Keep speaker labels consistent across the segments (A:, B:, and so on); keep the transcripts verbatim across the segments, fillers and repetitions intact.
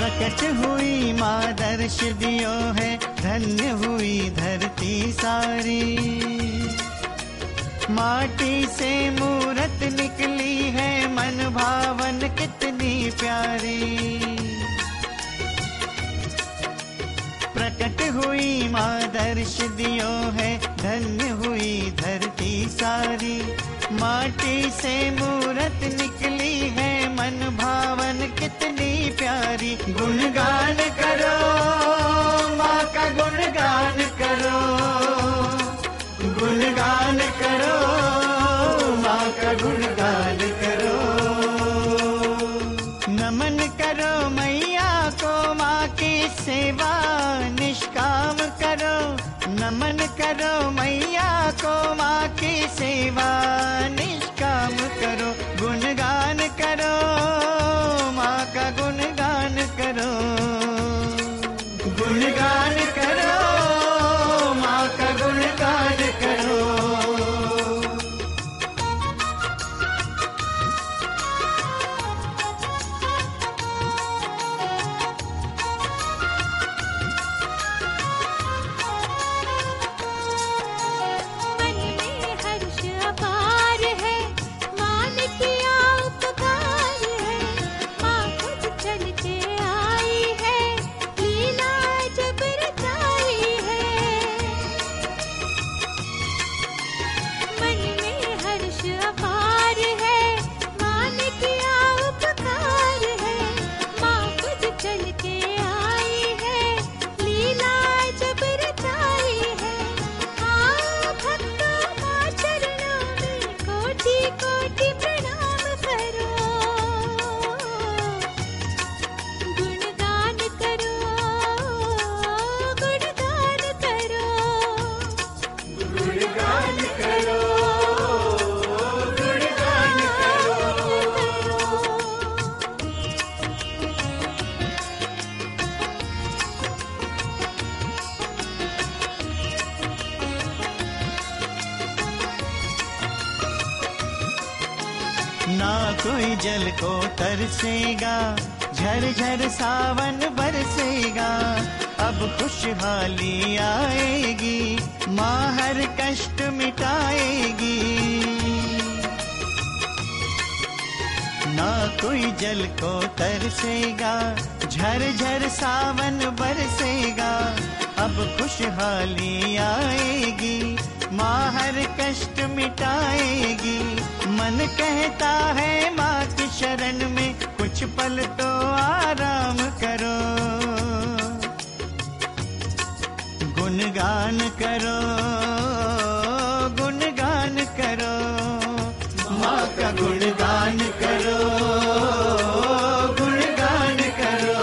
A: प्रकट हुई माँ दर्श दियो है, धन्य हुई धरती सारी। माटी से मूरत निकली है, मन भावन कितनी प्यारी। प्रकट हुई माँ दर्श दियो है, धन्य हुई धरती सारी। माटी से मूरत निकली है, मन भावन कितनी प्यारी। गुणगान करो माँ का, गुणगान करो, गुणगान करो माँ का, गुणगान करो। नमन करो मैया को, माँ की सेवा निष्काम करो। नमन करो मैया को, माँ की सेवा निष्काम करो। गुणगान करो माँ का, गुणगान करो, गुणगान करो माँ का, गुणगान करो। ना कोई जल को तरसेगा, झरझर सावन बरसेगा। अब खुशहाली आएगी, माँ हर कष्ट मिटाएगी। ना कोई जल को तरसेगा, झरझर सावन बरसेगा। अब खुशहाली आएगी, माँ हर कष्ट मिटाएगी। मन कहता है माँ की शरण में, कुछ पल तो आराम करो। गुणगान करो, गुणगान करो, माँ का गुणगान करो, गुणगान करो।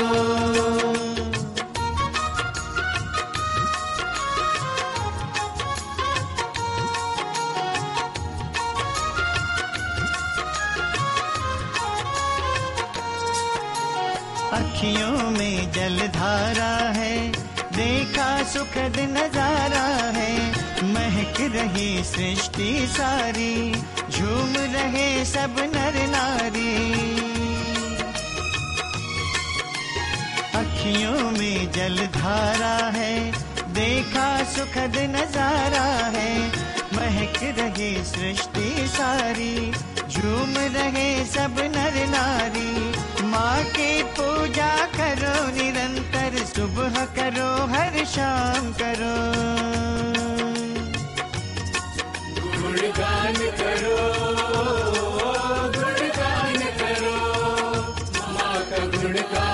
A: अखियों में जलधारा है, देखा सुखद नजारा है। महक रही सृष्टि सारी, झूम रहे सब नर नारी। अखियों में जलधारा है, देखा सुखद नजारा है। महक रही सृष्टि सारी, झूम रहे सब नर नारी। माँ की पूजा करो निरंतर, सुबह करो हर शाम करो। गुणगान करो, गुणगान करो, माँ का गुणगान